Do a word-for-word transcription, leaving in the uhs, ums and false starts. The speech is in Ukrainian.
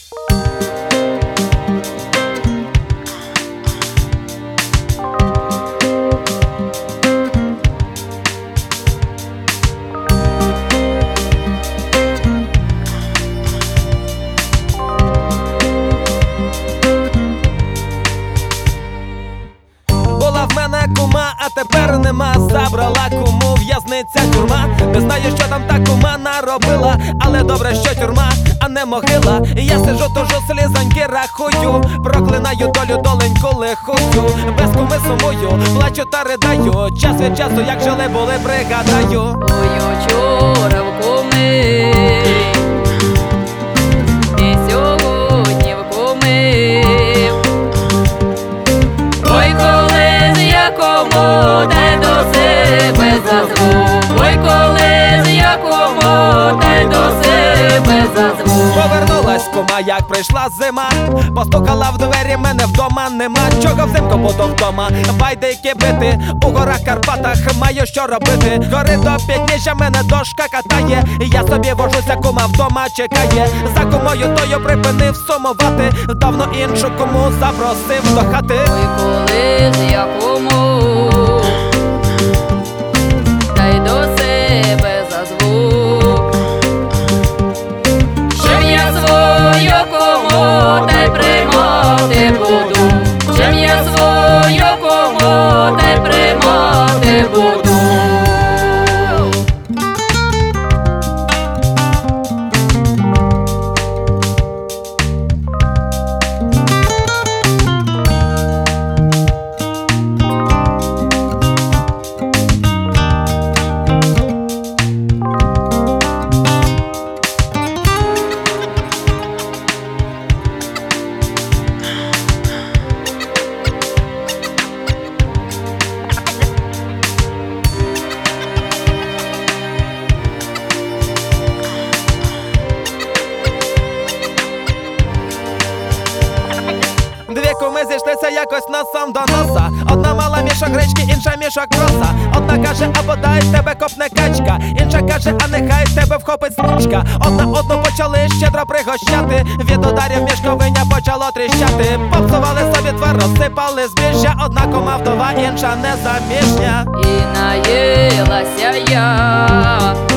Кума, а тепер нема, забрала куму в'язниця, тюрма. Не знаю, що там та кума наробила, але добре, що тюрма, а не могила. І я сижу, тужу, слізоньки рахую, проклинаю долю, доленьку лихую. Без куми сумую, плачу та ридаю, час від часу, як жили були, пригадаю. Ой, учора в куми, і сьогодні в куми. Ой, коли з якому дай до себе зазву. Ой, коли з якому дай до себе зазву. Повернулась кума, як прийшла зима, постукала в двері, мене вдома нема. Чого взимку буду вдома, байдики бити, у горах Карпатах маю що робити. Гори до підніжжя мене дошка катає, я собі вожуся, кума вдома чекає. За кумою тою припинив сумувати, давно іншу куму запросив до хати. Ой, коли з якому дай до себе зазвук. Чим я свою кому дай приймати буду. Чим я свою кому дай приймати буду. Дві куми зійшлися якось носом до носа. Одна мала мішок гречки, інша мішок проса. Одна каже, або дай тебе копне качка, інша каже, а нехай тебе вхопить смучка. Одна одну почали щедро пригощати, від ударів мішковиня почало тріщати. Попсували собі твар, розсипали збіжжя. Одна кума вдова, інша незаміжня. І наїлася я